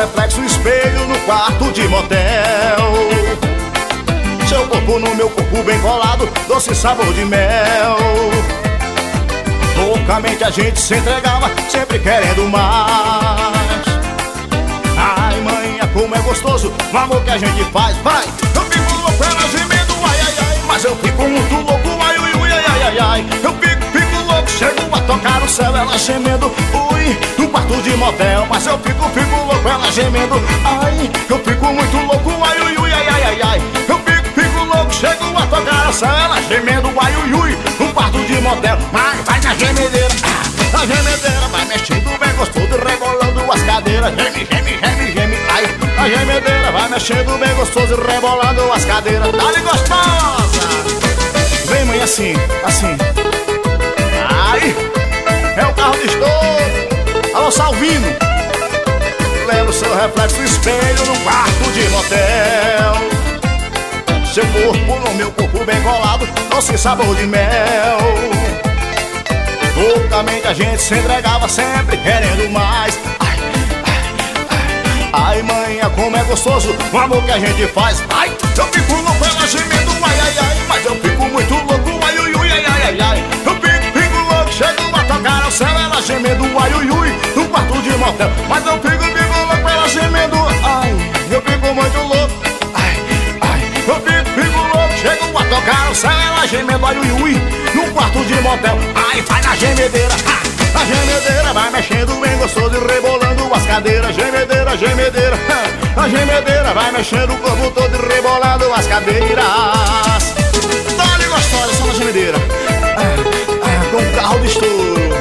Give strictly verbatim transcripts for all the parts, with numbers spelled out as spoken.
reflexo, espelho no quarto de motel. Seu corpo no meu corpo bem colado, doce sabor de mel. Loucamente a gente se entregava, sempre querendo mais. Ai, manhã, como é gostoso o amor que a gente faz. Vai! Eu fico louco, ela gemendo, ai, ai, ai. Mas eu fico muito louco, ai, ui, ui, ai, ai, ai, ai. Eu fico, fico louco, chego a tocar o céu, ela gemendo, ui, no quarto de motel. Mas eu fico, fico louco, ela gemendo, ai. Eu fico muito louco, ai, ui, ui, ai, ai, ai, ai. Eu fico, fico louco, chego a tocar o céu, ela gemendo, ai, ui, ui, no quarto de motel. Mas vai na gemedeira, ah, a gemedeira vai mexendo bem gostoso, rebolando as cadeiras. Geme, geme, geme, geme, ai. A gemedeira vai mexendo bem gostoso, rebolando as cadeiras. Dá-lhe gostosa! Vem, mãe, assim, assim. Ai, é o carro de estouro. Alô, Salvino. Lembra o seu reflexo no espelho num quarto de motel. Seu corpo no meu corpo bem colado, doce sabor de mel. Loucamente a gente se entregava, sempre querendo mais. Ai, ai, ai, ai, manhã, como é gostoso o amor que a gente faz. Ai, eu fico louco, ela gemendo, ai, ai, ai. Mas eu fico muito louco, ai, ui, ui, ai, ai, ai, ai. Eu fico, fico louco, chego a tocar ao céu, ela gemendo, ai, ui, ui, no quarto de motel. Mas eu fico, fico louco, ela gemendo, ai, eu fico muito louco, ai, ai. Eu fico, fico louco, chego a tocar ao céu, ela gemendo, ai, ui, ui, no quarto de motel. Ai, vai na gemedeira, ha! A gemedeira vai mexendo bem gostoso e rebolando as cadeiras. Gemedeira, gemedeira, ha! A gemedeira vai mexendo o corpo todo e rebolando as cadeiras. Dá-lhe gostosa só na gemedeira, ah, ah, com carro de estouro.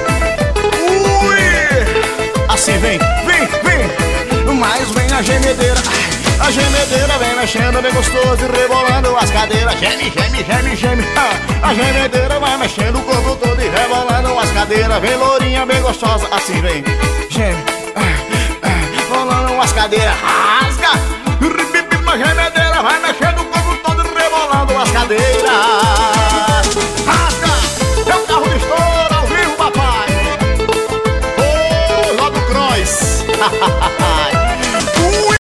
Ui! Assim vem, vem, vem, mas vem a gemedeira. A gemedeira vem mexendo bem gostoso e rebolando as cadeiras. Geme, geme, geme, geme, ah, a gemedeira vai mexendo o corpo todo e rebolando as cadeiras. Vem lourinha bem gostosa, assim vem, geme, ah, ah, rolando as cadeiras.